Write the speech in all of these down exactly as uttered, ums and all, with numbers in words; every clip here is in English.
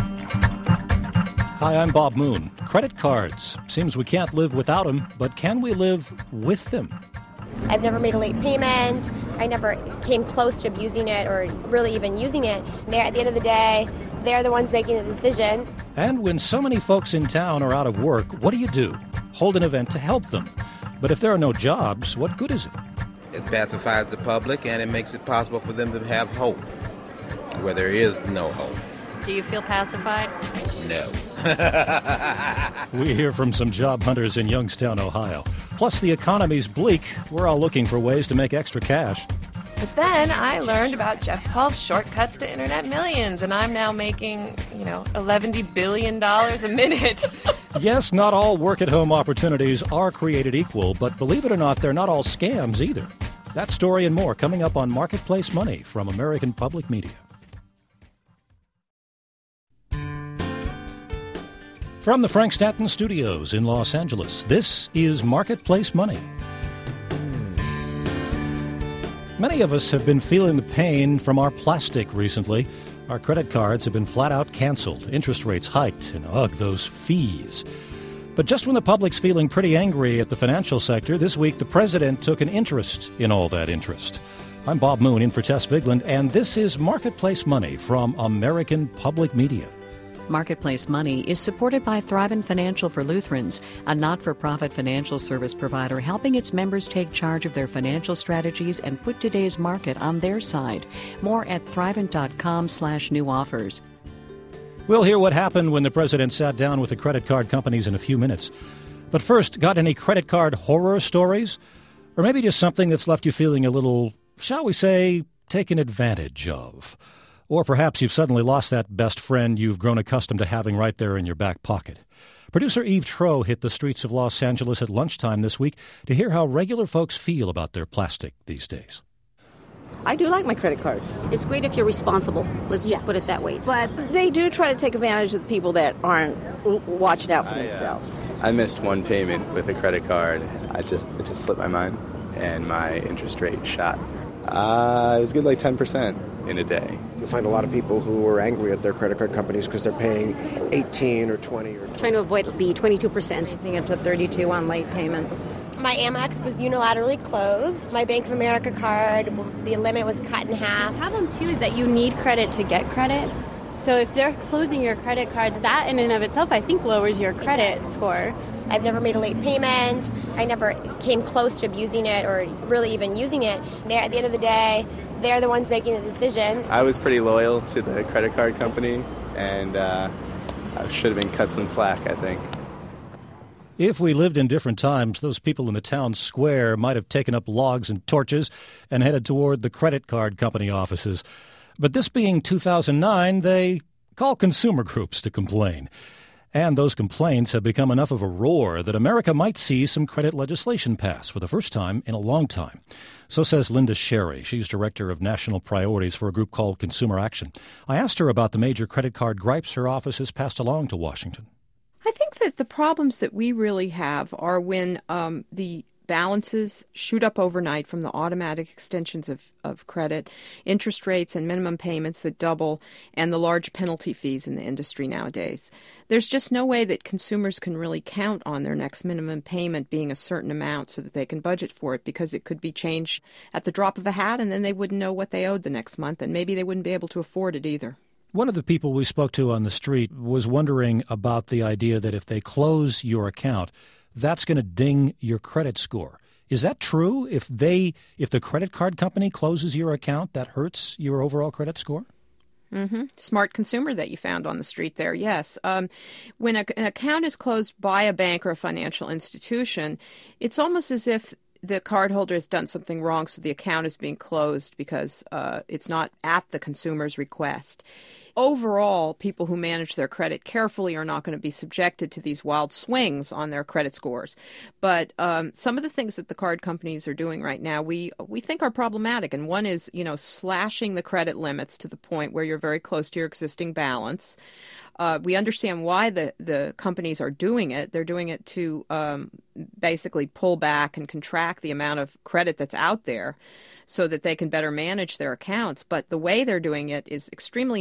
Hi, I'm Bob Moon. Credit cards. Seems we can't live without them, but can we live with them? I've never made a late payment. I never came close to abusing it or really even using it. They're, at the end of the day, they're the ones making the decision. And when so many folks in town are out of work, what do you do? Hold an event to help them. But if there are no jobs, what good is it? It pacifies the public and it makes it possible for them to have hope where there is no hope. Do you feel pacified? No. We hear from some job hunters in Youngstown, Ohio. Plus, the economy's bleak. We're all looking for ways to make extra cash. But then I learned about Jeff Paul's shortcuts to internet millions, and I'm now making, you know, eleven billion dollars a minute. Yes, not all work-at-home opportunities are created equal, but believe it or not, they're not all scams either. That story and more coming up on Marketplace Money from American Public Media. From the Frank Stanton Studios in Los Angeles, this is Marketplace Money. Many of us have been feeling the pain from our plastic recently. Our credit cards have been flat out canceled, interest rates hiked, and ugh, those fees. But just when the public's feeling pretty angry at the financial sector, this week the president took an interest in all that interest. I'm Bob Moon in for Tess Vigland, and this is Marketplace Money from American Public Media. Marketplace Money is supported by Thrivent Financial for Lutherans, a not-for-profit financial service provider helping its members take charge of their financial strategies and put today's market on their side. More at thrivent.com slash new offers. We'll hear what happened when the president sat down with the credit card companies in a few minutes. But first, got any credit card horror stories? Or maybe just something that's left you feeling a little, shall we say, taken advantage of? Or perhaps you've suddenly lost that best friend you've grown accustomed to having right there in your back pocket. Producer Eve Troeh hit the streets of Los Angeles at lunchtime this week to hear how regular folks feel about their plastic these days. I do like my credit cards. It's great if you're responsible. Let's just Yeah. put it that way. But they do try to take advantage of the people that aren't w- watching out for I, uh, themselves. I missed one payment with a credit card. I just it just slipped my mind, and my interest rate shot. Uh, it was good, like ten percent in a day. You'll find a lot of people who are angry at their credit card companies because they're paying eighteen or twenty or Trying to avoid the twenty-two percent. Raising it to thirty-two on late payments. My Amex was unilaterally closed. My Bank of America card, the limit was cut in half. The problem, too, is that you need credit to get credit. So if they're closing your credit cards, that in and of itself, I think, lowers your credit score. I've never made a late payment. I never came close to abusing it or really even using it. They're, at the end of the day, they're the ones making the decision. I was pretty loyal to the credit card company, and uh, I should have been cut some slack, I think. If we lived in different times, those people in the town square might have taken up logs and torches and headed toward the credit card company offices. But this being two thousand nine, they call consumer groups to complain. And those complaints have become enough of a roar that America might see some credit legislation pass for the first time in a long time. So says Linda Sherry. She's director of national priorities for a group called Consumer Action. I asked her about the major credit card gripes her office has passed along to Washington. I think that the problems that we really have are when um, the balances shoot up overnight from the automatic extensions of, of credit, interest rates and minimum payments that double, and the large penalty fees in the industry nowadays. There's just no way that consumers can really count on their next minimum payment being a certain amount so that they can budget for it, because it could be changed at the drop of a hat and then they wouldn't know what they owed the next month, and maybe they wouldn't be able to afford it either. One of the people we spoke to on the street was wondering about the idea that if they close your account, that's going to ding your credit score. Is that true? If they, if the credit card company closes your account, that hurts your overall credit score? Mm-hmm. Smart consumer that you found on the street there, yes. Um, when a, an account is closed by a bank or a financial institution, it's almost as if the cardholder has done something wrong, so the account is being closed because uh, it's not at the consumer's request. Overall, people who manage their credit carefully are not going to be subjected to these wild swings on their credit scores. But um, some of the things that the card companies are doing right now, we we think are problematic. And one is, you know, slashing the credit limits to the point where you're very close to your existing balance. Uh, we understand why the, the companies are doing it. They're doing it to um, basically pull back and contract the amount of credit that's out there so that they can better manage their accounts. But the way they're doing it is extremely ham-handed.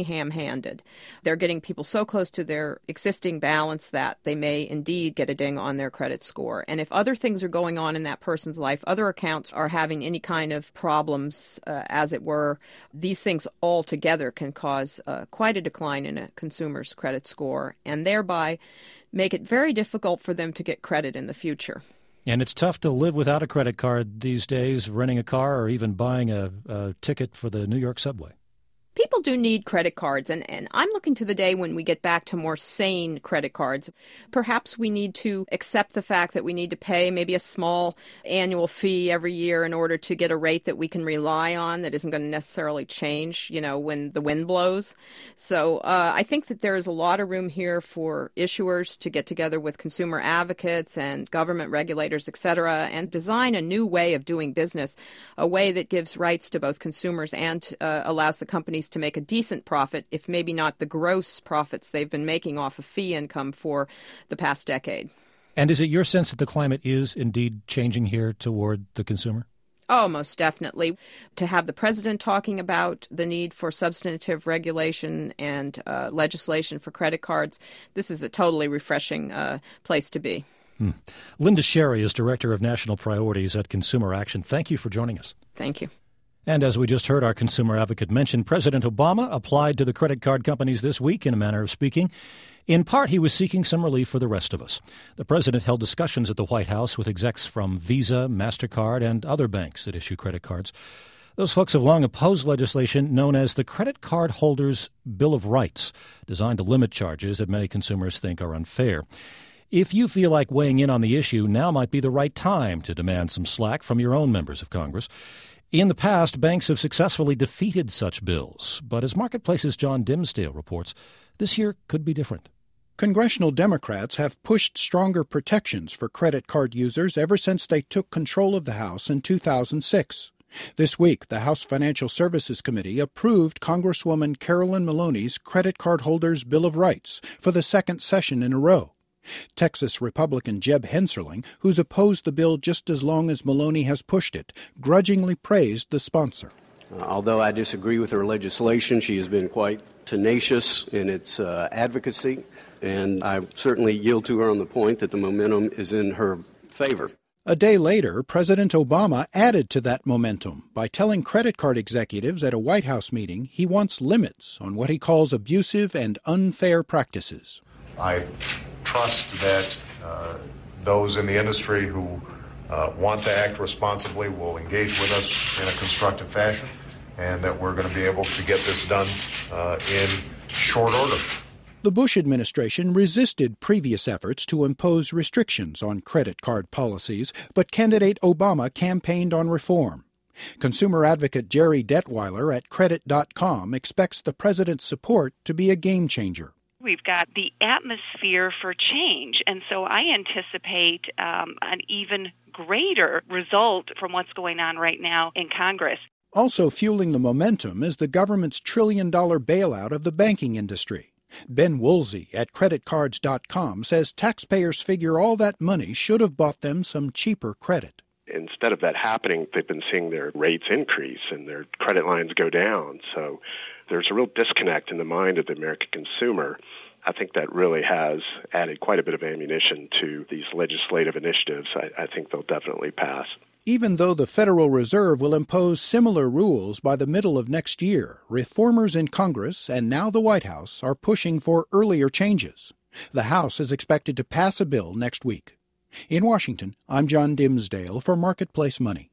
demanded. They're getting people so close to their existing balance that they may indeed get a ding on their credit score. And if other things are going on in that person's life, other accounts are having any kind of problems, uh, as it were, these things all together can cause uh, quite a decline in a consumer's credit score and thereby make it very difficult for them to get credit in the future. And it's tough to live without a credit card these days, renting a car or even buying a, a ticket for the New York subway. People do need credit cards, and, and I'm looking to the day when we get back to more sane credit cards. Perhaps we need to accept the fact that we need to pay maybe a small annual fee every year in order to get a rate that we can rely on that isn't going to necessarily change, you know, when the wind blows. So uh, I think that there is a lot of room here for issuers to get together with consumer advocates and government regulators, et cetera, and design a new way of doing business, a way that gives rights to both consumers and uh, allows the companies to make a decent profit, if maybe not the gross profits they've been making off of fee income for the past decade. And is it your sense that the climate is indeed changing here toward the consumer? Oh, most definitely. To have the president talking about the need for substantive regulation and uh, legislation for credit cards, this is a totally refreshing uh, place to be. Hmm. Linda Sherry is Director of National Priorities at Consumer Action. Thank you for joining us. Thank you. And as we just heard our consumer advocate mention, President Obama applied to the credit card companies this week, in a manner of speaking. In part, he was seeking some relief for the rest of us. The president held discussions at the White House with execs from Visa, MasterCard, and other banks that issue credit cards. Those folks have long opposed legislation known as the Credit Card Holders' Bill of Rights, designed to limit charges that many consumers think are unfair. If you feel like weighing in on the issue, now might be the right time to demand some slack from your own members of Congress. In the past, banks have successfully defeated such bills, but as Marketplace's John Dimsdale reports, this year could be different. Congressional Democrats have pushed stronger protections for credit card users ever since they took control of the House in two thousand six. This week, the House Financial Services Committee approved Congresswoman Carolyn Maloney's Credit Card Holders' Bill of Rights for the second session in a row. Texas Republican Jeb Hensarling, who's opposed the bill just as long as Maloney has pushed it, grudgingly praised the sponsor. Uh, although I disagree with her legislation, she has been quite tenacious in its uh, advocacy, and I certainly yield to her on the point that the momentum is in her favor. A day later, President Obama added to that momentum by telling credit card executives at a White House meeting he wants limits on what he calls abusive and unfair practices. I trust that uh, those in the industry who uh, want to act responsibly will engage with us in a constructive fashion, and that we're going to be able to get this done uh, in short order. The Bush administration resisted previous efforts to impose restrictions on credit card policies, but candidate Obama campaigned on reform. Consumer advocate Jerry Detweiler at credit dot com expects the president's support to be a game changer. We've got the atmosphere for change, and so I anticipate um, an even greater result from what's going on right now in Congress. Also fueling the momentum is the government's trillion-dollar bailout of the banking industry. Ben Woolsey at credit cards dot com says taxpayers figure all that money should have bought them some cheaper credit. Instead of that happening, they've been seeing their rates increase and their credit lines go down. So there's a real disconnect in the mind of the American consumer. I think that really has added quite a bit of ammunition to these legislative initiatives. I, I think they'll definitely pass. Even though the Federal Reserve will impose similar rules by the middle of next year, reformers in Congress and now the White House are pushing for earlier changes. The House is expected to pass a bill next week. In Washington, I'm John Dimsdale for Marketplace Money.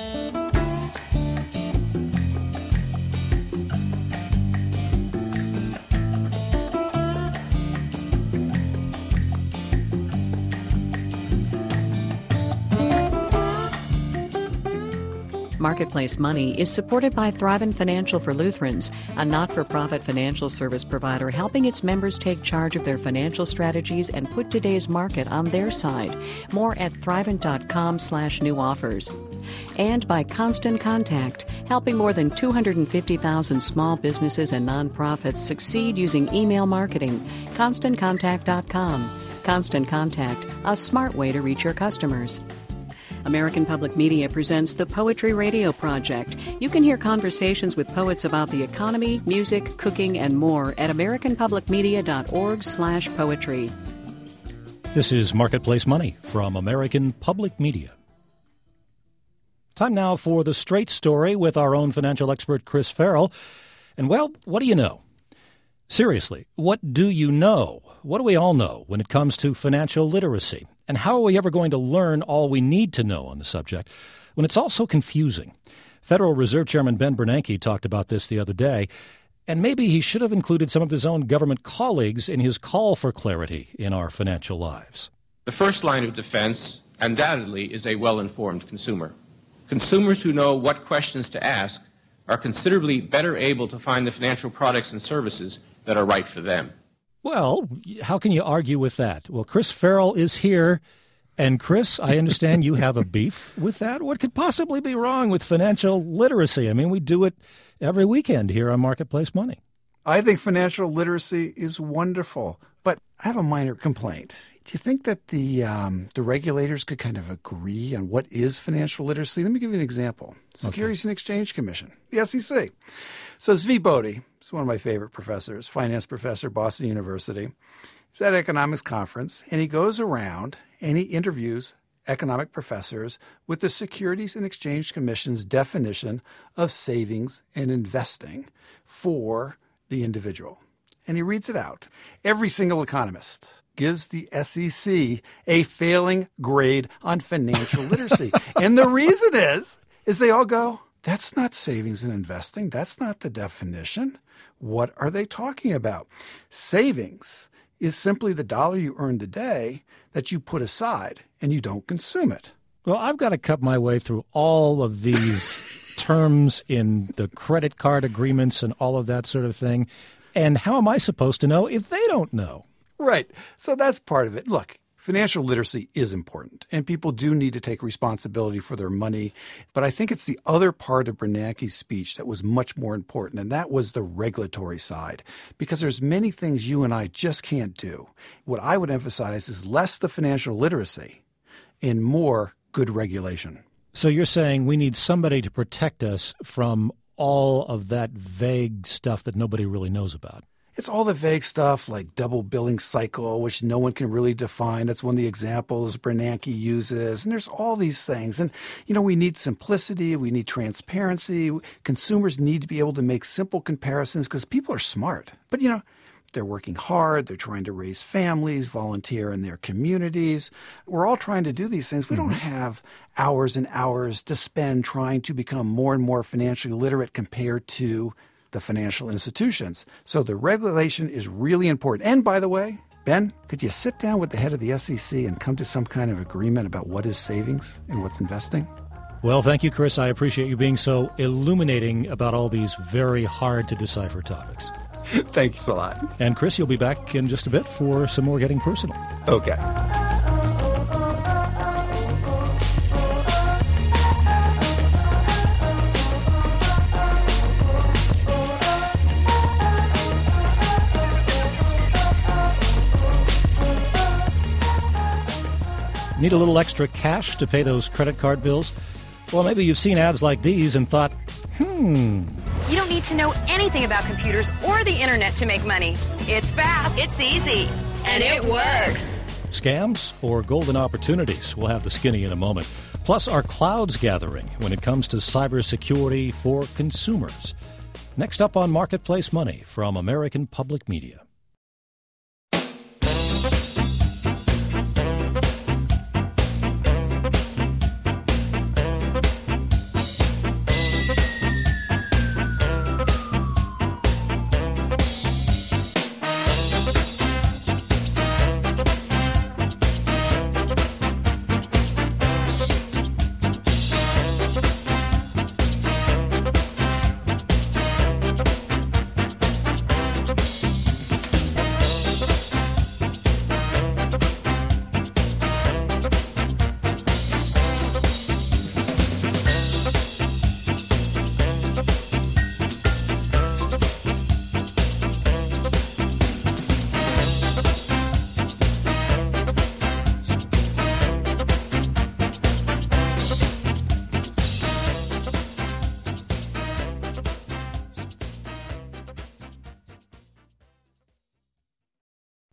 Marketplace Money is supported by Thrivent Financial for Lutherans, a not-for-profit financial service provider helping its members take charge of their financial strategies and put today's market on their side. More at thrivent dot com slash new offers. And by Constant Contact, helping more than two hundred fifty thousand small businesses and nonprofits succeed using email marketing. constant contact dot com. Constant Contact, a smart way to reach your customers. American Public Media presents the Poetry Radio Project. You can hear conversations with poets about the economy, music, cooking, and more at americanpublicmedia.org slash poetry. This is Marketplace Money from American Public Media. Time now for the Straight Story with our own financial expert, Chris Farrell. And, well, what do you know? Seriously, what do you know? What do we all know when it comes to financial literacy? And how are we ever going to learn all we need to know on the subject when it's all so confusing? Federal Reserve Chairman Ben Bernanke talked about this the other day, and maybe he should have included some of his own government colleagues in his call for clarity in our financial lives. The first line of defense, undoubtedly, is a well-informed consumer. Consumers who know what questions to ask are considerably better able to find the financial products and services that are right for them. Well, how can you argue with that? Well, Chris Farrell is here. And Chris, I understand you have a beef with that. What could possibly be wrong with financial literacy? I mean, we do it every weekend here on Marketplace Money. I think financial literacy is wonderful, but I have a minor complaint. Do you think that the um, the regulators could kind of agree on what is financial literacy? Let me give you an example. Securities okay. and Exchange Commission, the S E C. So Zvi Bodie is one of my favorite professors, finance professor, Boston University. He's at an economics conference, and he goes around and he interviews economic professors with the Securities and Exchange Commission's definition of savings and investing for the individual. And he reads it out. Every single economist gives the S E C a failing grade on financial literacy. And the reason is, is they all go, that's not savings and investing. That's not the definition. What are they talking about? Savings is simply the dollar you earn today that you put aside and you don't consume it. Well, I've got to cut my way through all of these terms in the credit card agreements and all of that sort of thing. And how am I supposed to know if they don't know? Right. So that's part of it. Look, financial literacy is important, and people do need to take responsibility for their money. But I think it's the other part of Bernanke's speech that was much more important, and that was the regulatory side, because there's many things you and I just can't do. What I would emphasize is less the financial literacy and more good regulation. So you're saying we need somebody to protect us from all of that vague stuff that nobody really knows about? It's all the vague stuff like double billing cycle, which no one can really define. That's one of the examples Bernanke uses. And there's all these things. And, you know, we need simplicity. We need transparency. Consumers need to be able to make simple comparisons because people are smart. But, you know, they're working hard. They're trying to raise families, volunteer in their communities. We're all trying to do these things. We mm-hmm. don't have hours and hours to spend trying to become more and more financially literate compared to the financial institutions. So the regulation is really important. And by the way, Ben, could you sit down with the head of the S E C and come to some kind of agreement about what is savings and what's investing? Well, thank you, Chris. I appreciate you being so illuminating about all these very hard to decipher topics. Thanks a lot. And Chris, you'll be back in just a bit for some more Getting Personal. Okay. Need a little extra cash to pay those credit card bills? Well, maybe you've seen ads like these and thought, hmm. You don't need to know anything about computers or the internet to make money. It's fast, it's easy, and it works. Scams or golden opportunities? We'll have the skinny in a moment. Plus, are clouds gathering when it comes to cybersecurity for consumers? Next up on Marketplace Money from American Public Media.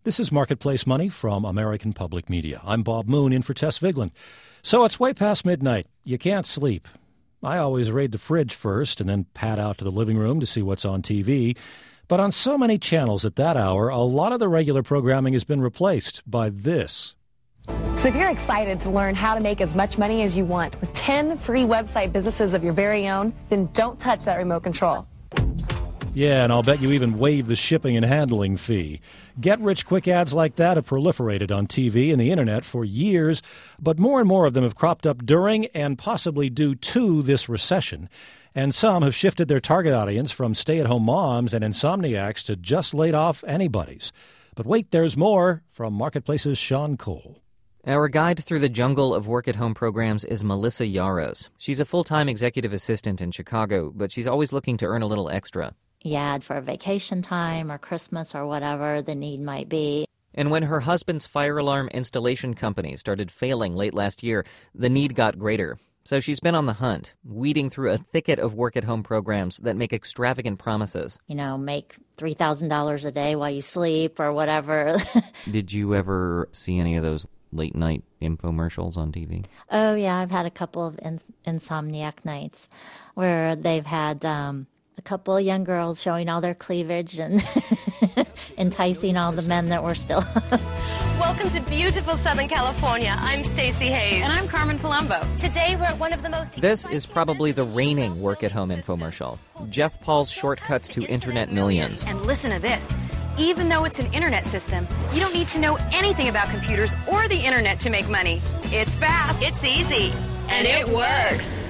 This is Marketplace Money from American Public Media. I'm Bob Moon in for Tess Vigeland. So it's way past midnight. You can't sleep. I always raid the fridge first and then pad out to the living room to see what's on T V. But on so many channels at that hour, a lot of the regular programming has been replaced by this. So if you're excited to learn how to make as much money as you want with ten free website businesses of your very own, then don't touch that remote control. Yeah, and I'll bet you even waive the shipping and handling fee. Get-rich-quick ads like that have proliferated on T V and the Internet for years, but more and more of them have cropped up during and possibly due to this recession. And some have shifted their target audience from stay-at-home moms and insomniacs to just laid-off anybody's. But wait, there's more from Marketplace's Sean Cole. Our guide through the jungle of work-at-home programs is Melissa Yaros. She's a full-time executive assistant in Chicago, but she's always looking to earn a little extra. Yeah, for vacation time or Christmas or whatever the need might be. And when her husband's fire alarm installation company started failing late last year, the need got greater. So she's been on the hunt, weeding through a thicket of work-at-home programs that make extravagant promises. You know, make three thousand dollars a day while you sleep or whatever. Did you ever see any of those late-night infomercials on T V? Oh, yeah, I've had a couple of ins- insomniac nights where they've had um, a couple of young girls showing all their cleavage and enticing all the men that were still Welcome to beautiful Southern California. I'm Stacey Hayes. And I'm Carmen Palumbo. Today we're at one of the most... This is probably the reigning work-at-home infomercial. Jeff Paul's shortcuts to Internet millions. And listen to this. Even though it's an internet system, you don't need to know anything about computers or the internet to make money. It's fast, it's easy, and it works.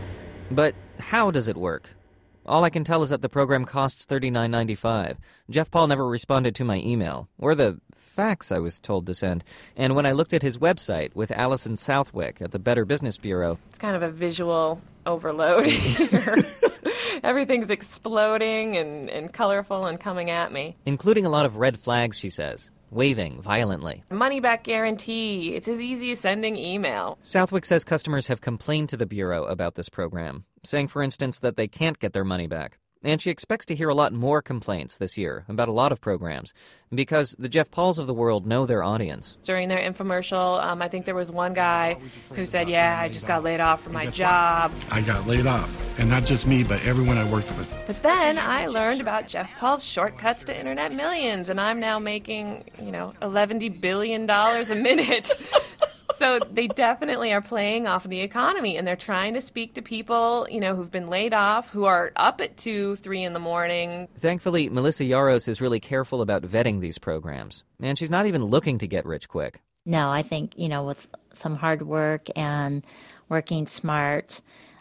But how does it work? All I can tell is that the program costs thirty-nine ninety-five. Jeff Paul never responded to my email, or the fax I was told to send. And when I looked at his website with Allison Southwick at the Better Business Bureau... It's kind of a visual overload here. Everything's exploding and, and colorful and coming at me. Including a lot of red flags, she says, waving violently. Money back guarantee. It's as easy as sending email. Southwick says customers have complained to the Bureau about this program, saying, for instance, that they can't get their money back. And she expects to hear a lot more complaints this year about a lot of programs, because the Jeff Pauls of the world know their audience. During their infomercial, um, I think there was one guy who said, yeah, I just got laid off from my job. I got laid off, and not just me, but everyone I worked with. But then I learned about Jeff Paul's shortcuts to internet millions, and I'm now making, you know, eleven billion dollars a minute. So they definitely are playing off of the economy, and they're trying to speak to people, you know, who've been laid off, who are up at two, three in the morning. Thankfully, Melissa Yaros is really careful about vetting these programs, and she's not even looking to get rich quick. No, I think, you know, with some hard work and working smart,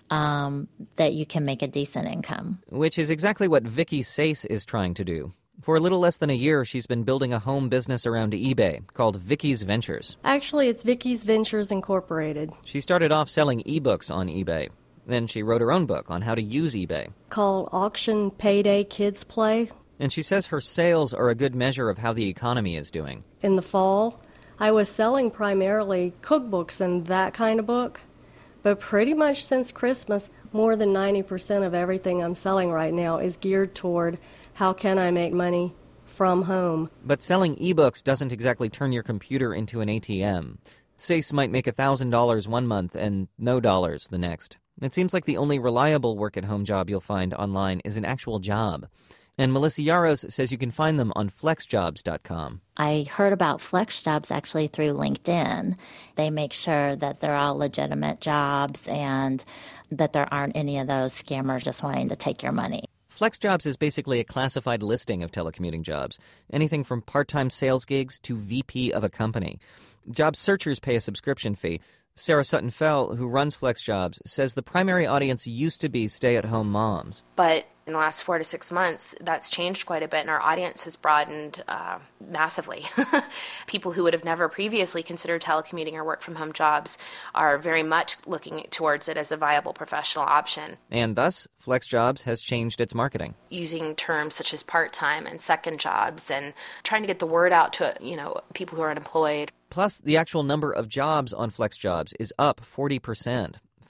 um, that you can make a decent income. Which is exactly what Vicky Sace is trying to do. For a little less than a year, she's been building a home business around eBay called Vicky's Ventures. Actually, it's Vicky's Ventures Incorporated. She started off selling ebooks on eBay. Then she wrote her own book on how to use eBay. Called Auction Payday Kids Play. And she says her sales are a good measure of how the economy is doing. In the fall, I was selling primarily cookbooks and that kind of book. But pretty much since Christmas, more than ninety percent of everything I'm selling right now is geared toward how can I make money from home. But selling ebooks doesn't exactly turn your computer into an A T M. Sace might make one thousand dollars one month and no dollars the next. It seems like the only reliable work-at-home job you'll find online is an actual job. And Melissa Yaros says you can find them on flex jobs dot com. I heard about FlexJobs actually through LinkedIn. They make sure that they're all legitimate jobs and that there aren't any of those scammers just wanting to take your money. FlexJobs is basically a classified listing of telecommuting jobs, anything from part-time sales gigs to V P of a company. Job searchers pay a subscription fee. Sarah Sutton-Fell, who runs FlexJobs, says the primary audience used to be stay-at-home moms. But in the last four to six months, that's changed quite a bit, and our audience has broadened uh, massively. People who would have never previously considered telecommuting or work-from-home jobs are very much looking towards it as a viable professional option. And thus, FlexJobs has changed its marketing. Using terms such as part-time and second jobs and trying to get the word out to, you know, people who are unemployed. Plus, the actual number of jobs on FlexJobs is up forty percent.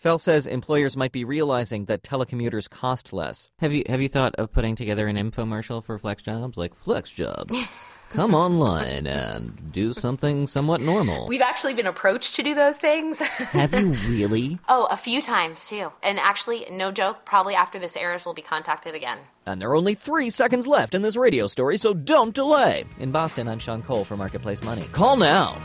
Fell says employers might be realizing that telecommuters cost less. Have you have you thought of putting together an infomercial for FlexJobs? Like, FlexJobs, come online and do something somewhat normal. We've actually been approached to do those things. Have you really? Oh, a few times, too. And actually, no joke, probably after this airs, we'll be contacted again. And there are only three seconds left in this radio story, so don't delay. In Boston, I'm Sean Cole for Marketplace Money. Call now.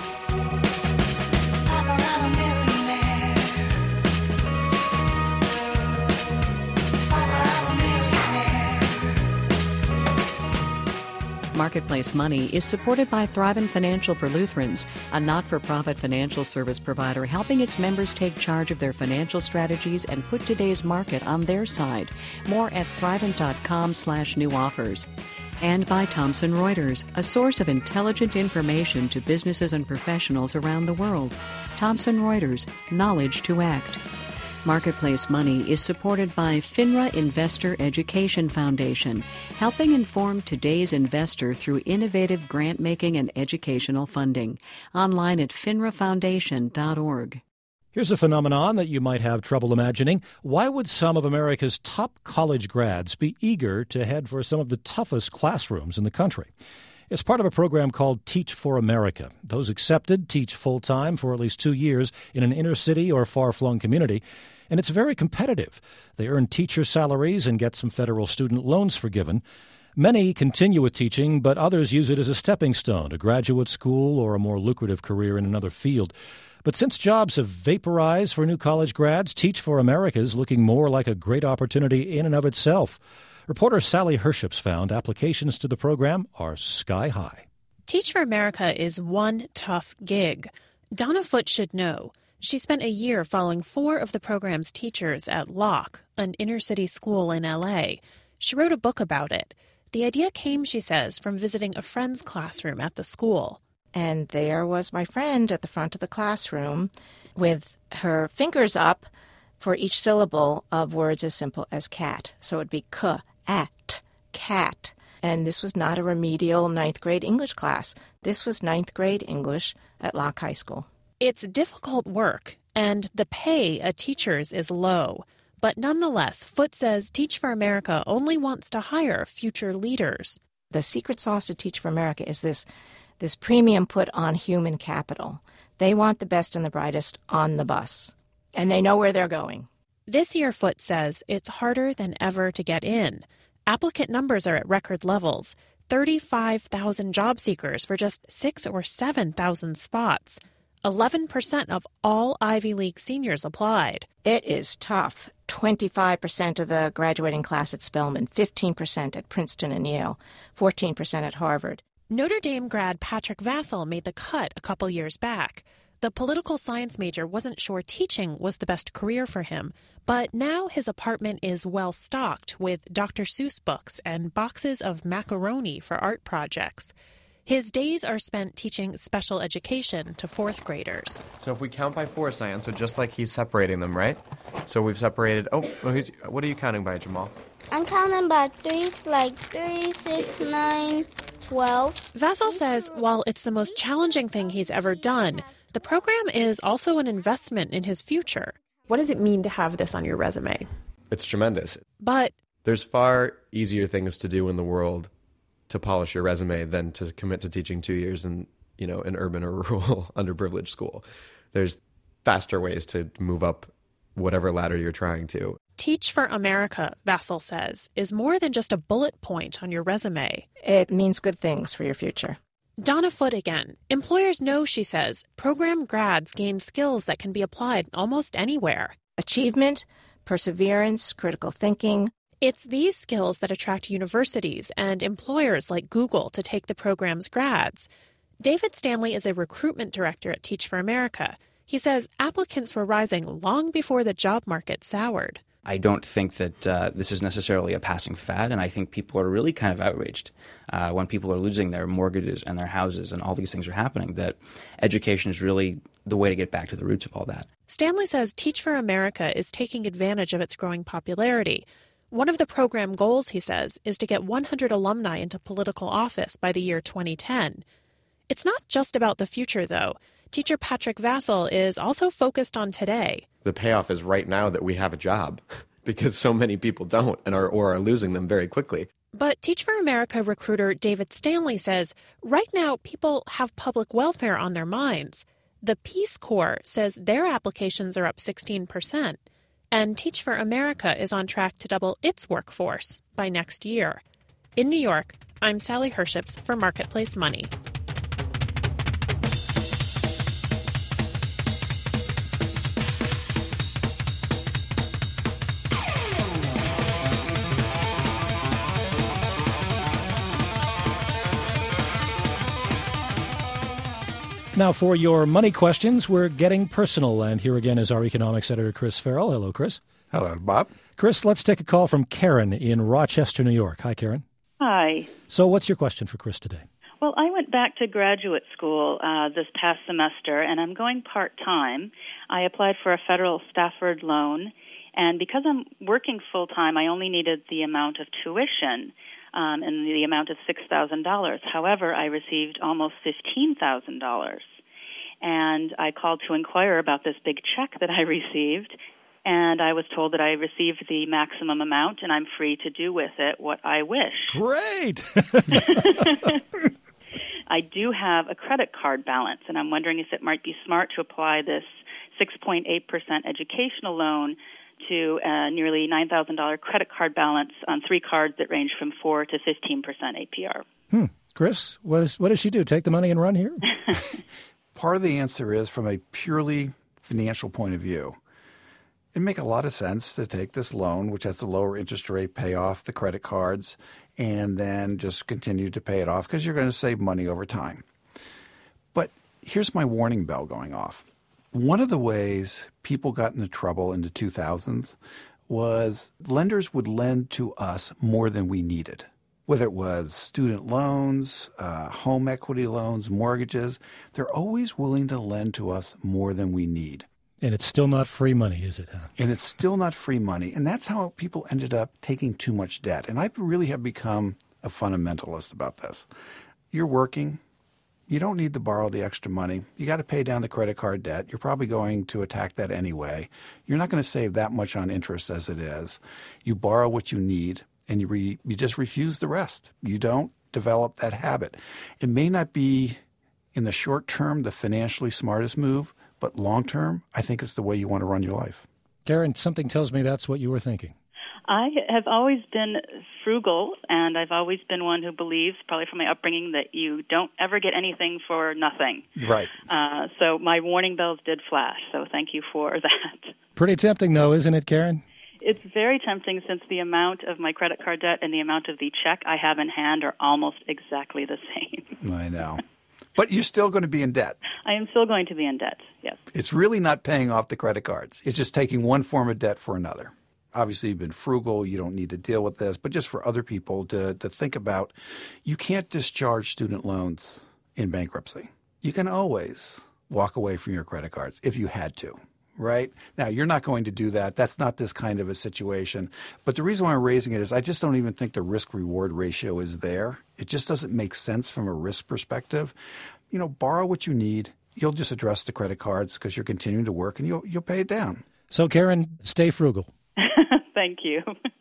Marketplace Money is supported by Thrivent Financial for Lutherans, a not-for-profit financial service provider helping its members take charge of their financial strategies and put today's market on their side. More at thrivent.com slash new offers. And by Thomson Reuters, a source of intelligent information to businesses and professionals around the world. Thomson Reuters, knowledge to act. Marketplace Money is supported by FINRA Investor Education Foundation, helping inform today's investor through innovative grant-making and educational funding. Online at finra foundation dot org. Here's a phenomenon that you might have trouble imagining. Why would some of America's top college grads be eager to head for some of the toughest classrooms in the country? It's part of a program called Teach for America. Those accepted teach full-time for at least two years in an inner-city or far-flung community, and it's very competitive. They earn teacher salaries and get some federal student loans forgiven. Many continue with teaching, but others use it as a stepping stone to graduate school or a more lucrative career in another field. But since jobs have vaporized for new college grads, Teach for America is looking more like a great opportunity in and of itself. Reporter Sally Herships found applications to the program are sky high. Teach for America is one tough gig. Donna Foote should know. She spent a year following four of the program's teachers at Locke, an inner-city school in L A. She wrote a book about it. The idea came, she says, from visiting a friend's classroom at the school. And there was my friend at the front of the classroom with her fingers up for each syllable of words as simple as cat. So it would be k, at, cat. And this was not a remedial ninth grade English class. This was ninth grade English at Locke High School. It's difficult work, and the pay at teachers is low. But nonetheless, Foote says Teach for America only wants to hire future leaders. The secret sauce to Teach for America is this, this premium put on human capital. They want the best and the brightest on the bus, and they know where they're going. This year, Foote says, it's harder than ever to get in. Applicant numbers are at record levels, thirty-five thousand job seekers for just six or seven thousand spots. eleven percent of all Ivy League seniors applied. It is tough. twenty-five percent of the graduating class at Spelman, fifteen percent at Princeton and Yale, fourteen percent at Harvard. Notre Dame grad Patrick Vassell made the cut a couple years back. The political science major wasn't sure teaching was the best career for him, but now his apartment is well stocked with Doctor Seuss books and boxes of macaroni for art projects. His days are spent teaching special education to fourth graders. So if we count by four, Cyan, so just like he's separating them, right? So we've separated... Oh, who's, what are you counting by, Jamal? I'm counting by threes, like three, six, nine, twelve. Vassell says while it's the most challenging thing he's ever done, the program is also an investment in his future. What does it mean to have this on your resume? It's tremendous. But there's far easier things to do in the world to polish your resume than to commit to teaching two years in, you know, an urban or rural underprivileged school. There's faster ways to move up whatever ladder you're trying to. Teach for America, Vassell says, is more than just a bullet point on your resume. It means good things for your future. Donna Foote again. Employers know, she says, program grads gain skills that can be applied almost anywhere. Achievement, perseverance, critical thinking. It's these skills that attract universities and employers like Google to take the program's grads. David Stanley is a recruitment director at Teach for America. He says applicants were rising long before the job market soured. I don't think that uh, this is necessarily a passing fad, and I think people are really kind of outraged uh, when people are losing their mortgages and their houses and all these things are happening, that education is really the way to get back to the roots of all that. Stanley says Teach for America is taking advantage of its growing popularity. One of the program goals, he says, is to get one hundred alumni into political office by the year twenty ten. It's not just about the future, though. teacher Patrick Vassal is also focused on today. The payoff is right now that we have a job because so many people don't and are or are losing them very quickly. But Teach for America recruiter David Stanley says right now people have public welfare on their minds. The Peace Corps says their applications are up sixteen percent. And Teach for America is on track to double its workforce by next year. In New York, I'm Sally Herships for Marketplace Money. Now for your money questions, we're getting personal. And here again is our economics editor, Chris Farrell. Hello, Chris. Hello, Bob. Chris, let's take a call from Karen in Rochester, New York. Hi, Karen. Hi. So what's your question for Chris today? Well, I went back to graduate school uh, this past semester, and I'm going part-time. I applied for a federal Stafford loan, and because I'm working full-time, I only needed the amount of tuition. Um, and the amount of six thousand dollars. However, I received almost fifteen thousand dollars. And I called to inquire about this big check that I received, and I was told that I received the maximum amount, and I'm free to do with it what I wish. Great! I do have a credit card balance, and I'm wondering if it might be smart to apply this six point eight percent educational loan to a nearly nine thousand dollars credit card balance on three cards that range from four to fifteen percent A P R. Hmm. Chris, what, is, what does she do? Take the money and run here? Part of the answer is from a purely financial point of view. It make a lot of sense to take this loan, which has a lower interest rate, pay off the credit cards, and then just continue to pay it off because you're going to save money over time. But here's my warning bell going off. One of the ways people got into trouble in the two thousands was lenders would lend to us more than we needed. Whether it was student loans, uh, home equity loans, mortgages, they're always willing to lend to us more than we need. And it's still not free money, is it? Huh? And it's still not free money. And that's how people ended up taking too much debt. And I really have become a fundamentalist about this. You're working. You don't need to borrow the extra money. You got to pay down the credit card debt. You're probably going to attack that anyway. You're not going to save that much on interest as it is. You borrow what you need, and you re, you just refuse the rest. You don't develop that habit. It may not be, in the short term, the financially smartest move, but long term, I think it's the way you want to run your life. Karen, something tells me that's what you were thinking. I have always been frugal, and I've always been one who believes, probably from my upbringing, that you don't ever get anything for nothing. Right. Uh, so my warning bells did flash, so thank you for that. Pretty tempting, though, isn't it, Karen? It's very tempting since the amount of my credit card debt and the amount of the check I have in hand are almost exactly the same. I know. But you're still going to be in debt. I am still going to be in debt, yes. It's really not paying off the credit cards. It's just taking one form of debt for another. Obviously, you've been frugal. You don't need to deal with this. But just for other people to, to think about, you can't discharge student loans in bankruptcy. You can always walk away from your credit cards if you had to, right? Now, you're not going to do that. That's not this kind of a situation. But the reason why I'm raising it is I just don't even think the risk-reward ratio is there. It just doesn't make sense from a risk perspective. You know, borrow what you need. You'll just address the credit cards because you're continuing to work, and you'll you'll pay it down. So, Karen, stay frugal. Thank you.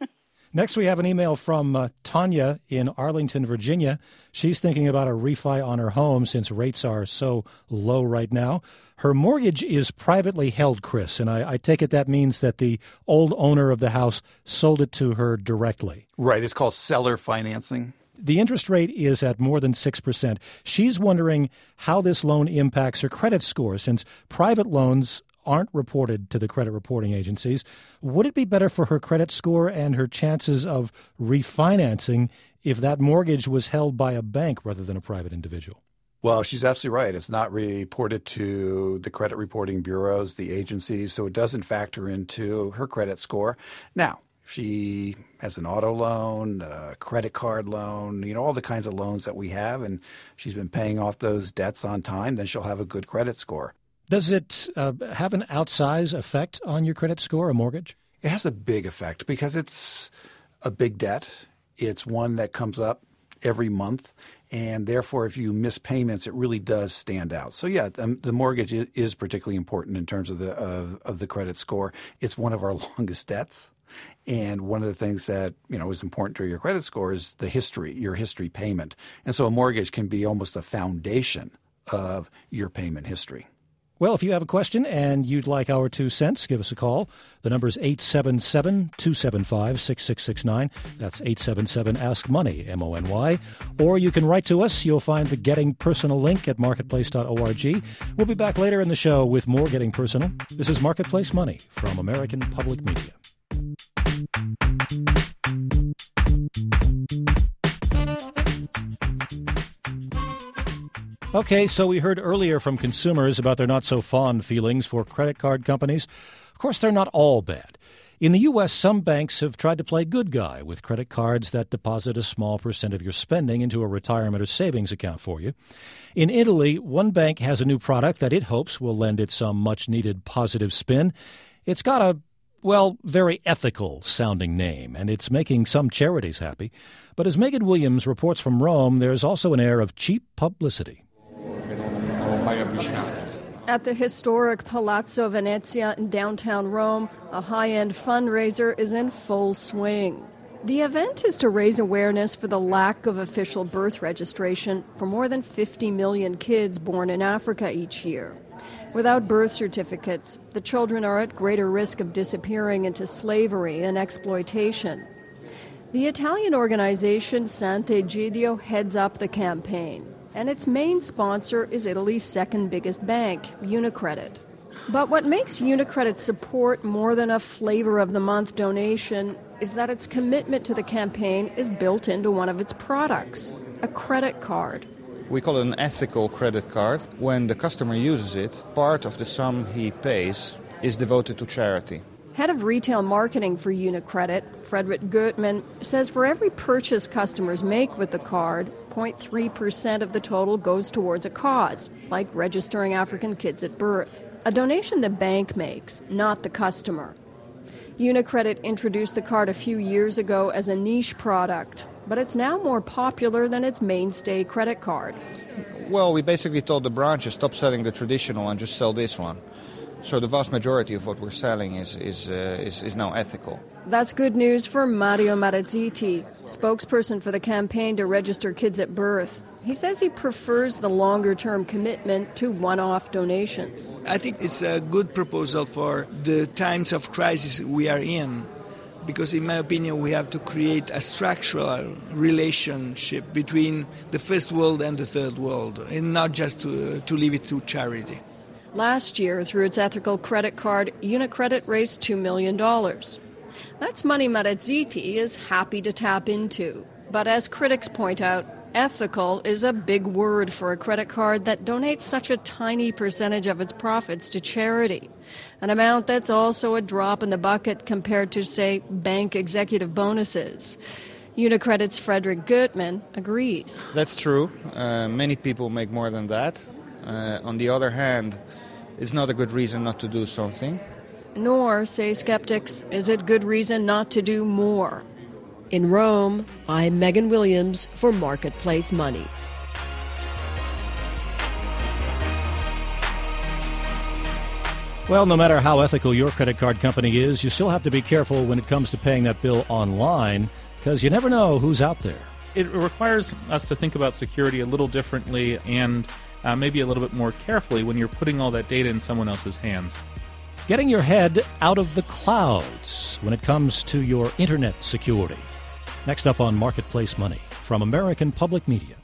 Next, we have an email from uh, Tanya in Arlington, Virginia. She's thinking about a refi on her home since rates are so low right now. Her mortgage is privately held, Chris, and I, I take it that means that the old owner of the house sold it to her directly. Right. It's called seller financing. The interest rate is at more than six percent. She's wondering how this loan impacts her credit score since private loans aren't reported to the credit reporting agencies. Would it be better for her credit score and her chances of refinancing if that mortgage was held by a bank rather than a private individual? Well, she's absolutely right. It's not reported to the credit reporting bureaus, the agencies, so it doesn't factor into her credit score. Now, if she has an auto loan, a credit card loan, you know, all the kinds of loans that we have, and she's been paying off those debts on time, then she'll have a good credit score. Does it uh, have an outsized effect on your credit score, a mortgage? It has a big effect because it's a big debt. It's one that comes up every month. And therefore, if you miss payments, it really does stand out. So yeah, the, the mortgage is, is particularly important in terms of the of, of the credit score. It's one of our longest debts. And one of the things that, you know, is important to your credit score is the history, your history payment. And so a mortgage can be almost a foundation of your payment history. Well, if you have a question and you'd like our two cents, give us a call. The number is eight seven seven, two seven five, six six six nine. That's eight seven seven, ask money, M O N Y. Or you can write to us. You'll find the Getting Personal link at marketplace dot org. We'll be back later in the show with more Getting Personal. This is Marketplace Money from American Public Media. Okay, so we heard earlier from consumers about their not-so-fond feelings for credit card companies. Of course, they're not all bad. In the U S, some banks have tried to play good guy with credit cards that deposit a small percent of your spending into a retirement or savings account for you. In Italy, one bank has a new product that it hopes will lend it some much-needed positive spin. It's got a, well, very ethical-sounding name, and it's making some charities happy. But as Megan Williams reports from Rome, there's also an air of cheap publicity. At the historic Palazzo Venezia in downtown Rome, a high-end fundraiser is in full swing. The event is to raise awareness for the lack of official birth registration for more than fifty million kids born in Africa each year. Without birth certificates, the children are at greater risk of disappearing into slavery and exploitation. The Italian organization Sant'Egidio heads up the campaign, and its main sponsor is Italy's second biggest bank, UniCredit. But what makes UniCredit's support more than a flavor-of-the-month donation is that its commitment to the campaign is built into one of its products, a credit card. We call it an ethical credit card. When the customer uses it, part of the sum he pays is devoted to charity. Head of retail marketing for UniCredit, Frederick Goetman, says for every purchase customers make with the card, zero point three percent of the total goes towards a cause, like registering African kids at birth. A donation the bank makes, not the customer. UniCredit introduced the card a few years ago as a niche product, but it's now more popular than its mainstay credit card. Well, we basically told the branches, stop selling the traditional and just sell this one. So the vast majority of what we're selling is is uh, is, is now ethical. That's good news for Mario Marazziti, spokesperson for the campaign to register kids at birth. He says he prefers the longer-term commitment to one-off donations. I think it's a good proposal for the times of crisis we are in, because in my opinion we have to create a structural relationship between the first world and the third world, and not just to, to leave it to charity. Last year, through its ethical credit card, UniCredit raised two million dollars. That's money Marazziti is happy to tap into. But as critics point out, ethical is a big word for a credit card that donates such a tiny percentage of its profits to charity, an amount that's also a drop in the bucket compared to, say, bank executive bonuses. UniCredit's Frederick Goetman agrees. That's true. Uh, many people make more than that. Uh, on the other hand, it's not a good reason not to do something. Nor, say skeptics, is it good reason not to do more. In Rome, I'm Megan Williams for Marketplace Money. Well, no matter how ethical your credit card company is, you still have to be careful when it comes to paying that bill online, because you never know who's out there. It requires us to think about security a little differently and uh, maybe a little bit more carefully when you're putting all that data in someone else's hands. Getting your head out of the clouds when it comes to your internet security. Next up on Marketplace Money from American Public Media.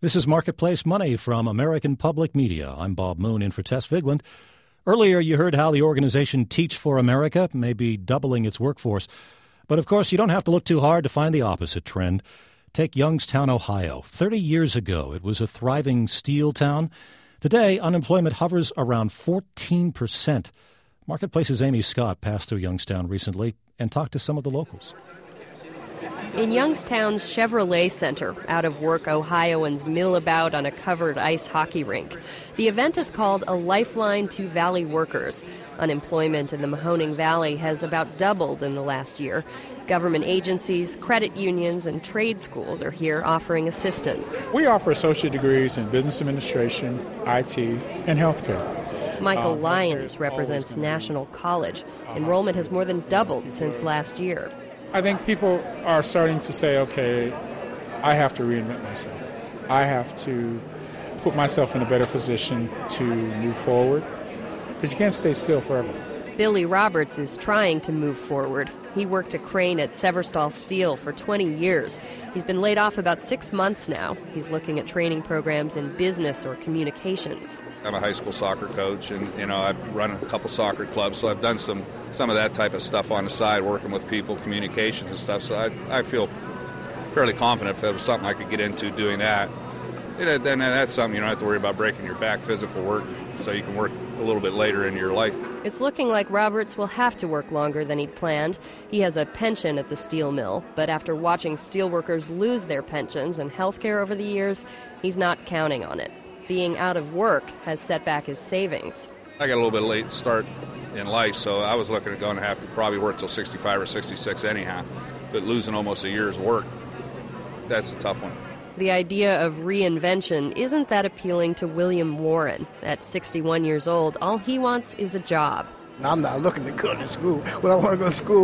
This is Marketplace Money from American Public Media. I'm Bob Moon in for Tess Vigland. Earlier, you heard how the organization Teach for America may be doubling its workforce. But, of course, you don't have to look too hard to find the opposite trend. Take Youngstown, Ohio. Thirty years ago, it was a thriving steel town. Today, unemployment hovers around fourteen percent. Marketplace's Amy Scott passed through Youngstown recently and talked to some of the locals. In Youngstown's Chevrolet Center, out-of-work Ohioans mill about on a covered ice hockey rink. The event is called A Lifeline to Valley Workers. Unemployment in the Mahoning Valley has about doubled in the last year. Government agencies, credit unions, and trade schools are here offering assistance. We offer associate degrees in business administration, I T, and healthcare. Michael Lyons represents National College. Enrollment has more than doubled since last year. I think people are starting to say, okay, I have to reinvent myself. I have to put myself in a better position to move forward, because you can't stay still forever. Billy Roberts is trying to move forward. He worked a crane at Severstal Steel for twenty years. He's been laid off about six months now. He's looking at training programs in business or communications. I'm a high school soccer coach, and you know I've run a couple soccer clubs, so I've done some some of that type of stuff on the side, working with people, communications and stuff. So I I feel fairly confident if there was something I could get into doing that. And then that's something you don't have to worry about breaking your back, physical work, so you can work a little bit later in your life. It's looking like Roberts will have to work longer than he'd planned. He has a pension at the steel mill, but after watching steelworkers lose their pensions and health care over the years, he's not counting on it. Being out of work has set back his savings. I got a little bit late start in life, so I was looking at going to have to probably work till sixty-five or sixty-six anyhow. But losing almost a year's work, that's a tough one. The idea of reinvention isn't that appealing to William Warren. At sixty-one years old, all he wants is a job. I'm not looking to go to school. What I want to go to school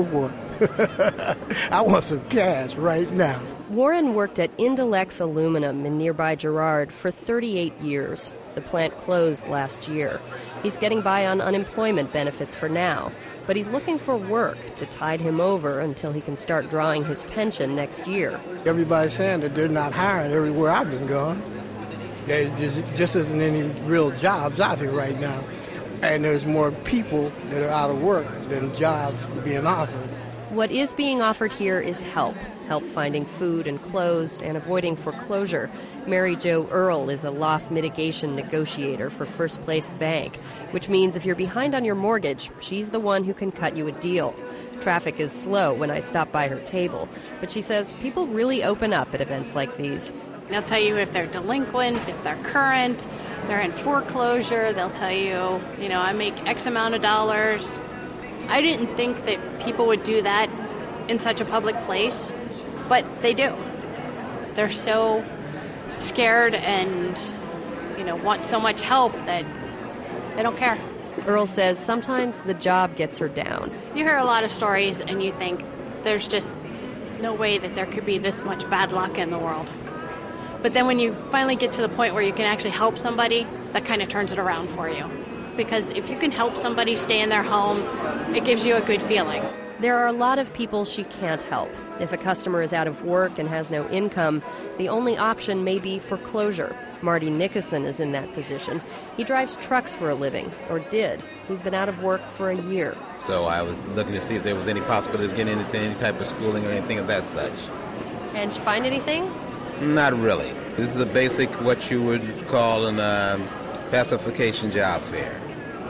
for? I want some cash right now. Warren worked at Indelex Aluminum in nearby Girard for thirty-eight years. The plant closed last year. He's getting by on unemployment benefits for now, but he's looking for work to tide him over until he can start drawing his pension next year. Everybody's saying that they're not hiring everywhere I've been going. There just, just isn't any real jobs out here right now. And there's more people that are out of work than jobs being offered. What is being offered here is help. Help finding food and clothes and avoiding foreclosure. Mary Jo Earl is a loss mitigation negotiator for First Place Bank, which means if you're behind on your mortgage, she's the one who can cut you a deal. Traffic is slow when I stop by her table, but she says people really open up at events like these. They'll tell you if they're delinquent, if they're current, they're in foreclosure. They'll tell you, you know, I make X amount of dollars. I didn't think that people would do that in such a public place, but they do. They're so scared and, you know, want so much help that they don't care. Earl says sometimes the job gets her down. You hear a lot of stories and you think there's just no way that there could be this much bad luck in the world. But then when you finally get to the point where you can actually help somebody, that kind of turns it around for you. Because if you can help somebody stay in their home, it gives you a good feeling. There are a lot of people she can't help. If a customer is out of work and has no income, the only option may be foreclosure. Marty Nickerson is in that position. He drives trucks for a living, or did. He's been out of work for a year. So I was looking to see if there was any possibility of getting into any type of schooling or anything of that such. And did you find anything? Not really. This is a basic, what you would call an um, pacification job fair.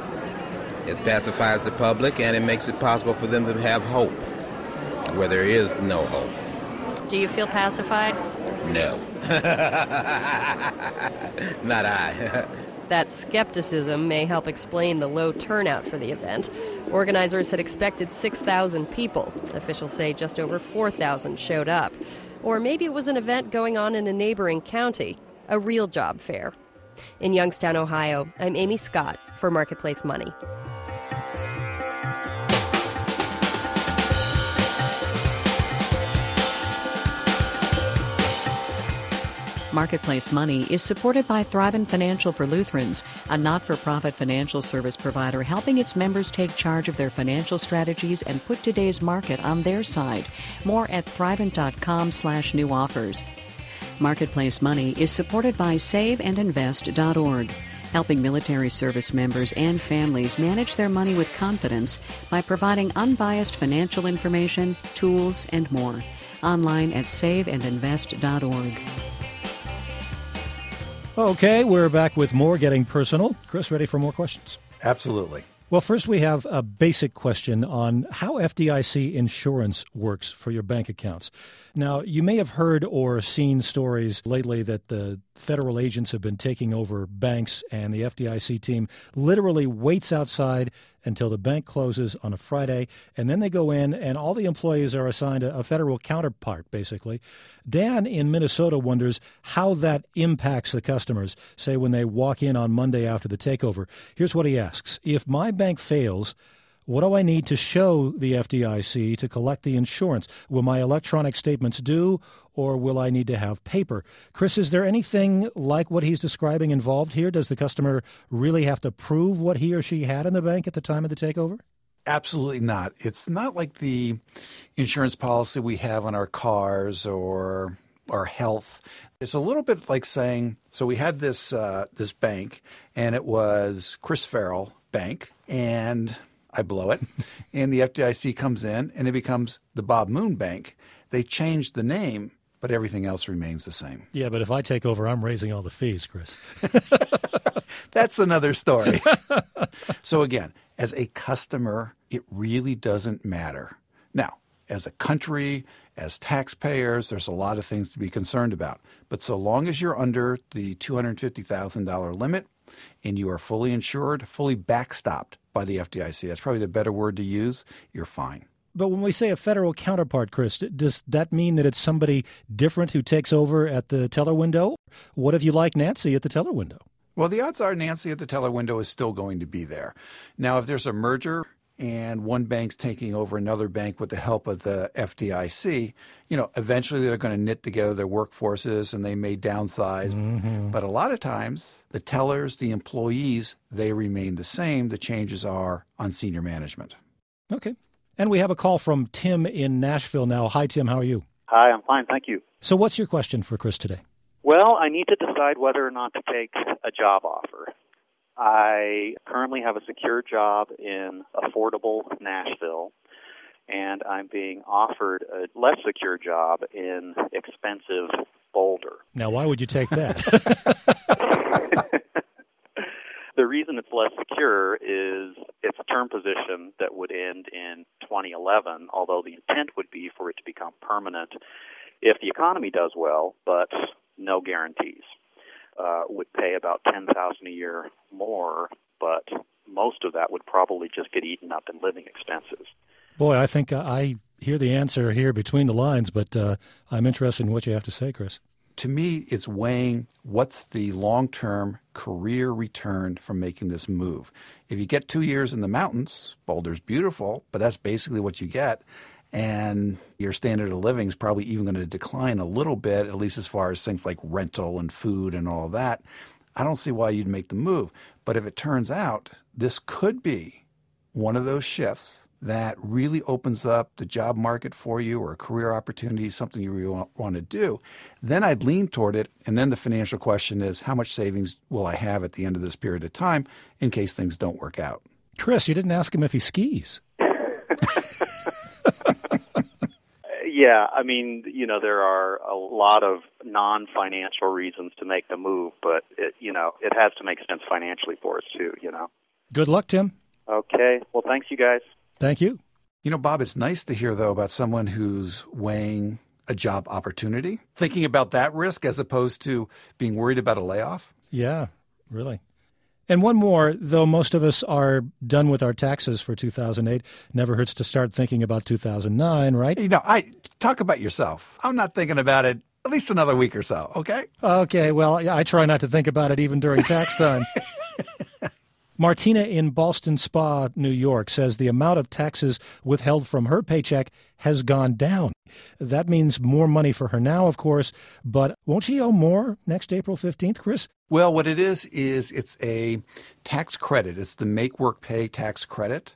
It pacifies the public, and it makes it possible for them to have hope where there is no hope. Do you feel pacified? No. Not I. That skepticism may help explain the low turnout for the event. Organizers had expected six thousand people. Officials say just over four thousand showed up. Or maybe it was an event going on in a neighboring county, a real job fair. In Youngstown, Ohio, I'm Amy Scott for Marketplace Money. Marketplace Money is supported by Thrivent Financial for Lutherans, a not-for-profit financial service provider helping its members take charge of their financial strategies and put today's market on their side. More at thrivent dot com slash new offers. Marketplace Money is supported by save and invest dot org, helping military service members and families manage their money with confidence by providing unbiased financial information, tools, and more. Online at save and invest dot org. Okay, we're back with more Getting Personal. Chris, ready for more questions? Absolutely. Well, first we have a basic question on how F D I C insurance works for your bank accounts. Now, you may have heard or seen stories lately that the federal agents have been taking over banks, and the F D I C team literally waits outside until the bank closes on a Friday, and then they go in, and all the employees are assigned a, a federal counterpart, basically. Dan in Minnesota wonders how that impacts the customers, say when they walk in on Monday after the takeover. Here's what he asks. If my bank fails, what do I need to show the F D I C to collect the insurance? Will my electronic statements do, or will I need to have paper? Chris, is there anything like what he's describing involved here? Does the customer really have to prove what he or she had in the bank at the time of the takeover? Absolutely not. It's not like the insurance policy we have on our cars or our health. It's a little bit like saying, so we had this uh, this bank, and it was Chris Farrell Bank, and I blow it, and the F D I C comes in, and it becomes the Bob Moon Bank. They changed the name, but everything else remains the same. Yeah, but if I take over, I'm raising all the fees, Chris. That's another story. So again, as a customer, it really doesn't matter. Now, as a country, as taxpayers, there's a lot of things to be concerned about. But so long as you're under the two hundred fifty thousand dollars limit and you are fully insured, fully backstopped by the F D I C, that's probably the better word to use, you're fine. But when we say a federal counterpart, Chris, does that mean that it's somebody different who takes over at the teller window? What if you like Nancy at the teller window? Well, the odds are Nancy at the teller window is still going to be there. Now, if there's a merger and one bank's taking over another bank with the help of the F D I C, you know, eventually they're going to knit together their workforces and they may downsize. Mm-hmm. But a lot of times, the tellers, the employees, they remain the same. The changes are on senior management. Okay. And we have a call from Tim in Nashville now. Hi, Tim. How are you? Hi, I'm fine. Thank you. So what's your question for Chris today? Well, I need to decide whether or not to take a job offer. I currently have a secure job in affordable Nashville, and I'm being offered a less secure job in expensive Boulder. Now, why would you take that? The reason it's less secure is it's a term position that would end in twenty eleven, although the intent would be for it to become permanent if the economy does well, but no guarantees. Uh, would pay about ten thousand dollars a year more, but most of that would probably just get eaten up in living expenses. Boy, I think I hear the answer here between the lines, but uh, I'm interested in what you have to say, Chris. To me, it's weighing what's the long-term career return from making this move. If you get two years in the mountains, Boulder's beautiful, but that's basically what you get. And your standard of living is probably even going to decline a little bit, at least as far as things like rental and food and all that. I don't see why you'd make the move. But if it turns out this could be one of those shifts that really opens up the job market for you or a career opportunity, something you really want, want to do, then I'd lean toward it. And then the financial question is, how much savings will I have at the end of this period of time in case things don't work out? Chris, you didn't ask him if he skis. Yeah, I mean, you know, there are a lot of non-financial reasons to make the move, but, it, you know, it has to make sense financially for us, too, you know. Good luck, Tim. Okay. Well, thanks, you guys. Thank you. You know, Bob, it's nice to hear, though, about someone who's weighing a job opportunity, thinking about that risk as opposed to being worried about a layoff. Yeah, really. And one more, though most of us are done with our taxes for two thousand eight, never hurts to start thinking about two thousand nine, right? You know, I talk about yourself. I'm not thinking about it at least another week or so, okay? Okay, well, I try not to think about it even during tax time. Martina in Ballston Spa, New York, says the amount of taxes withheld from her paycheck has gone down. That means more money for her now, of course, but won't she owe more next April fifteenth, Chris? Well, what it is, is it's a tax credit. It's the Make Work Pay tax credit.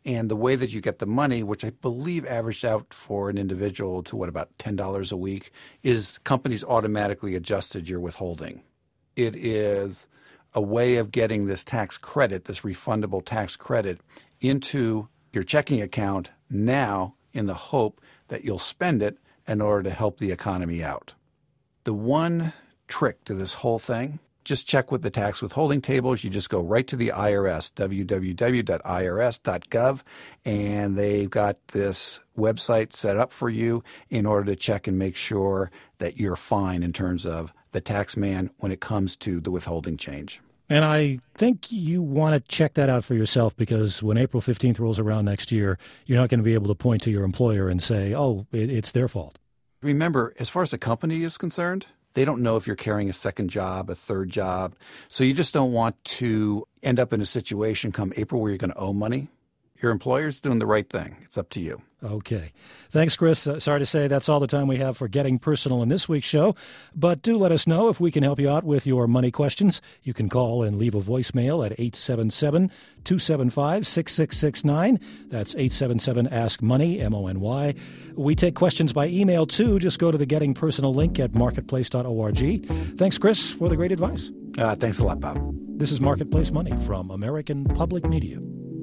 And the way that you get the money, which I believe averaged out for an individual to what, about ten dollars a week, is companies automatically adjusted your withholding. It is a way of getting this tax credit, this refundable tax credit, into your checking account now in the hope that you'll spend it in order to help the economy out. The one trick to this whole thing, just check with the tax withholding tables. You just go right to the I R S, w w w dot i r s dot gov, and they've got this website set up for you in order to check and make sure that you're fine in terms of the tax man when it comes to the withholding change. And I think you want to check that out for yourself, because when April fifteenth rolls around next year, you're not going to be able to point to your employer and say, oh, it, it's their fault. Remember, as far as the company is concerned, they don't know if you're carrying a second job, a third job. So you just don't want to end up in a situation come April where you're going to owe money. Your employer's doing the right thing. It's up to you. Okay. Thanks, Chris. Uh, sorry to say that's all the time we have for Getting Personal in this week's show. But do let us know if we can help you out with your money questions. You can call and leave a voicemail at eight seven seven, two seven five, six six six nine. That's eight seven seven, ask money, M O N Y. We take questions by email, too. Just go to the Getting Personal link at marketplace dot org. Thanks, Chris, for the great advice. Uh, thanks a lot, Bob. This is Marketplace Money from American Public Media.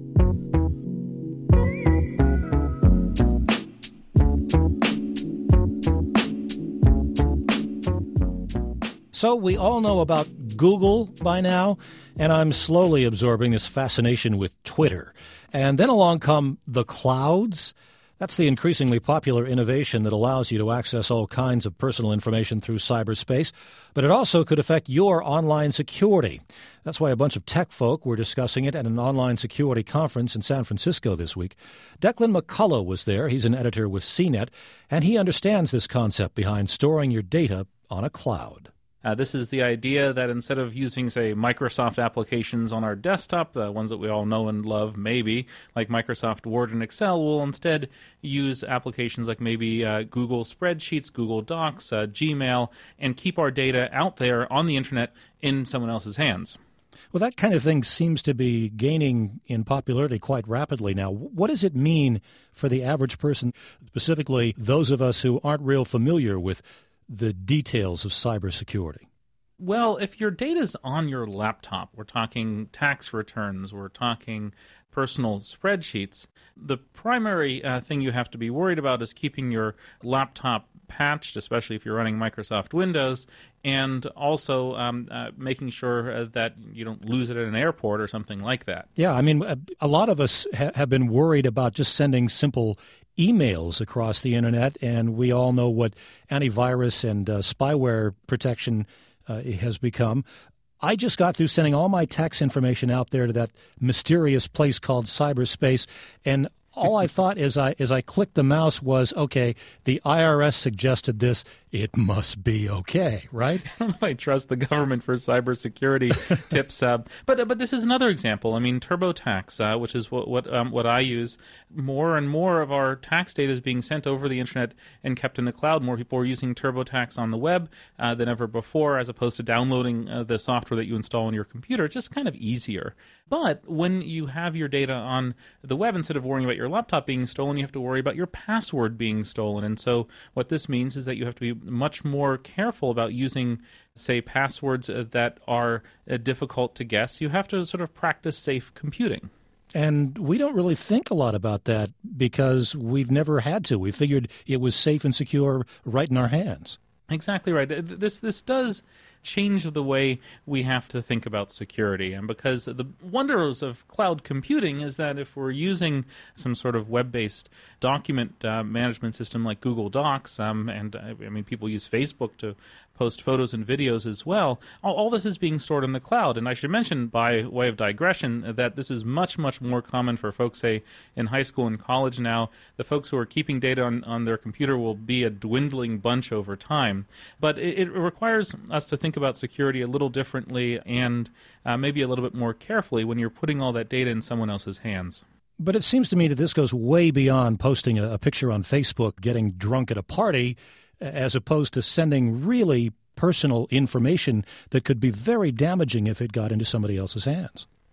So we all know about Google by now, and I'm slowly absorbing this fascination with Twitter. And then along come the clouds. That's the increasingly popular innovation that allows you to access all kinds of personal information through cyberspace, but it also could affect your online security. That's why a bunch of tech folk were discussing it at an online security conference in San Francisco this week. Declan McCullough was there. He's an editor with C net, and he understands this concept behind storing your data on a cloud. Uh, this is the idea that instead of using, say, Microsoft applications on our desktop, the ones that we all know and love, maybe, like Microsoft Word and Excel, we'll instead use applications like maybe uh, Google Spreadsheets, Google Docs, uh, Gmail, and keep our data out there on the Internet in someone else's hands. Well, that kind of thing seems to be gaining in popularity quite rapidly now. What does it mean for the average person, specifically those of us who aren't real familiar with the details of cybersecurity? Well, if your data's on your laptop, we're talking tax returns, we're talking personal spreadsheets, the primary uh, thing you have to be worried about is keeping your laptop patched, especially if you're running Microsoft Windows, and also um, uh, making sure uh, that you don't lose it at an airport or something like that. Yeah, I mean, a, a lot of us ha- have been worried about just sending simple emails across the Internet, and we all know what antivirus and uh, spyware protection uh, has become. I just got through sending all my tax information out there to that mysterious place called cyberspace, and all I thought as I as I clicked the mouse was, okay, the I R S suggested this. It must be okay, right? I don't know if I trust the government for cybersecurity tips. Uh, but but this is another example. I mean, TurboTax, uh, which is what what um, what I use. More and more of our tax data is being sent over the Internet and kept in the cloud. More people are using TurboTax on the web uh, than ever before, as opposed to downloading uh, the software that you install on your computer. It's just kind of easier. But when you have your data on the web, instead of worrying about your laptop being stolen, you have to worry about your password being stolen. And so what this means is that you have to be much more careful about using, say, passwords that are uh, difficult to guess. You have to sort of practice safe computing. And we don't really think a lot about that because we've never had to. We figured it was safe and secure right in our hands. Exactly right. This this does change the way we have to think about security. And because the wonders of cloud computing is that if we're using some sort of web-based document uh, management system like Google Docs, um, and uh, I mean, people use Facebook to post photos and videos as well, all, all this is being stored in the cloud. And I should mention, by way of digression, that this is much, much more common for folks, say, in high school and college now. The folks who are keeping data on, on their computer will be a dwindling bunch over time. But it, it requires us to think about security a little differently and uh, maybe a little bit more carefully when you're putting all that data in someone else's hands. But it seems to me that this goes way beyond posting a, a picture on Facebook, getting drunk at a party, as opposed to sending really personal information that could be very damaging if it got into somebody else's hands.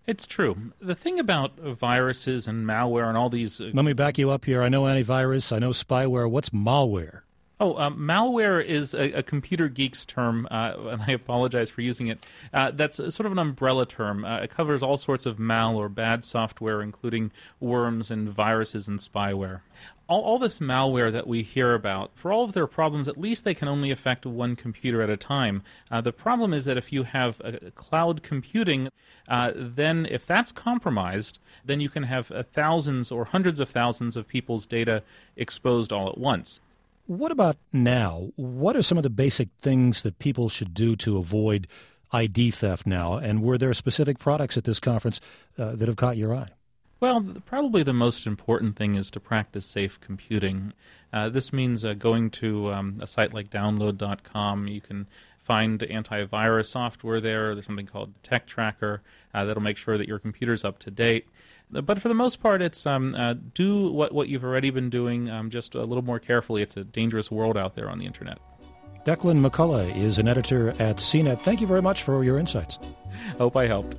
It's true. The thing about viruses and malware and all these... Uh, Let me back you up here. I know antivirus, I know spyware. What's malware? Oh, um, malware is a, a computer geek's term, uh, and I apologize for using it. Uh, that's a, sort of an umbrella term. Uh, it covers all sorts of mal or bad software, including worms and viruses and spyware. All, all this malware that we hear about, for all of their problems, at least they can only affect one computer at a time. Uh, the problem is that if you have a, a cloud computing, uh, then if that's compromised, then you can have uh, thousands or hundreds of thousands of people's data exposed all at once. What about now? What are some of the basic things that people should do to avoid I D theft now? And were there specific products at this conference uh, that have caught your eye? Well, probably the most important thing is to practice safe computing. Uh, this means uh, going to um, a site like download dot com. You can find antivirus software there. There's something called Tech Tracker uh, that'll make sure that your computer's up to date. But for the most part, it's um, uh, do what, what you've already been doing, um, just a little more carefully. It's a dangerous world out there on the Internet. Declan McCullough is an editor at C net. Thank you very much for your insights. Hope I helped.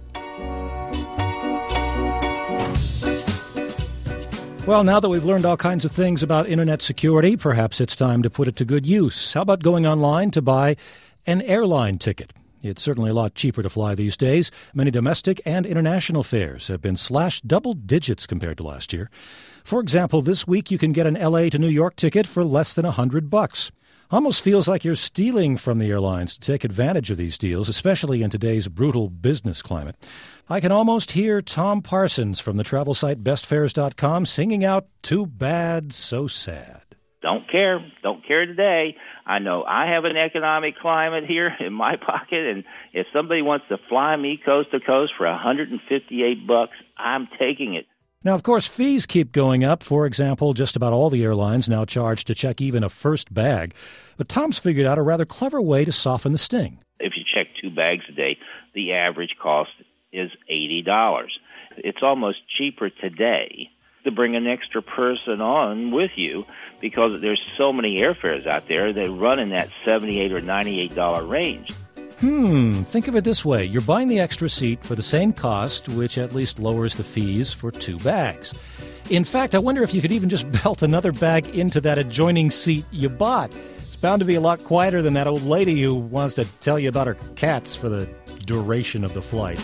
Well, now that we've learned all kinds of things about Internet security, perhaps it's time to put it to good use. How about going online to buy an airline ticket? It's certainly a lot cheaper to fly these days. Many domestic and international fares have been slashed double digits compared to last year. For example, this week you can get an L A to New York ticket for less than a hundred bucks. Almost feels like you're stealing from the airlines to take advantage of these deals, especially in today's brutal business climate. I can almost hear Tom Parsons from the travel site best fares dot com singing out, "Too bad, so sad." Don't care. Don't care today. I know I have an economic climate here in my pocket, and if somebody wants to fly me coast to coast for one hundred fifty-eight bucks, I'm taking it. Now, of course, fees keep going up. For example, just about all the airlines now charge to check even a first bag. But Tom's figured out a rather clever way to soften the sting. If you check two bags a day, the average cost is eighty dollars. It's almost cheaper today to bring an extra person on with you because there's so many airfares out there that run in that seventy-eight dollars or ninety-eight dollars range. Hmm, think of it this way. You're buying the extra seat for the same cost, which at least lowers the fees for two bags. In fact, I wonder if you could even just belt another bag into that adjoining seat you bought. It's bound to be a lot quieter than that old lady who wants to tell you about her cats for the duration of the flight.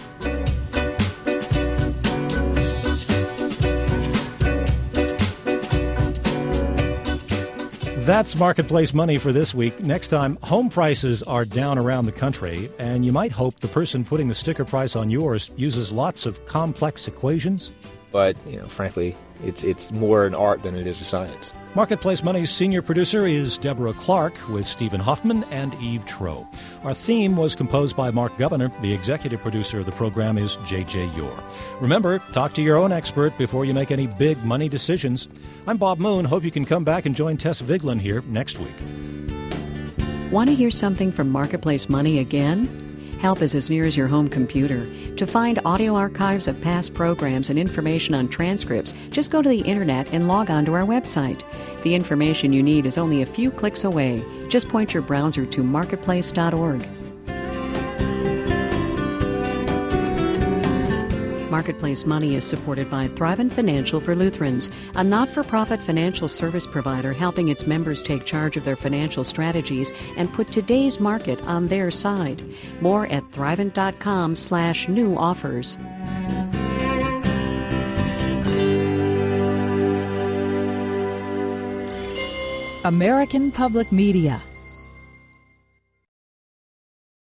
That's Marketplace Money for this week. Next time, home prices are down around the country, and you might hope the person putting the sticker price on yours uses lots of complex equations. But, you know, frankly, it's it's more an art than it is a science. Marketplace Money's senior producer is Deborah Clark with Stephen Hoffman and Eve Troe. Our theme was composed by Mark Governor. The executive producer of the program is J J Yor. Remember, talk to your own expert before you make any big money decisions. I'm Bob Moon. Hope you can come back and join Tess Vigeland here next week. Want to hear something from Marketplace Money again? Help is as near as your home computer. To find audio archives of past programs and information on transcripts, just go to the internet and log on to our website. The information you need is only a few clicks away. Just point your browser to marketplace dot org. Marketplace Money is supported by Thrivent Financial for Lutherans, a not-for-profit financial service provider helping its members take charge of their financial strategies and put today's market on their side. More at thrivent dot com slash new offers. American Public Media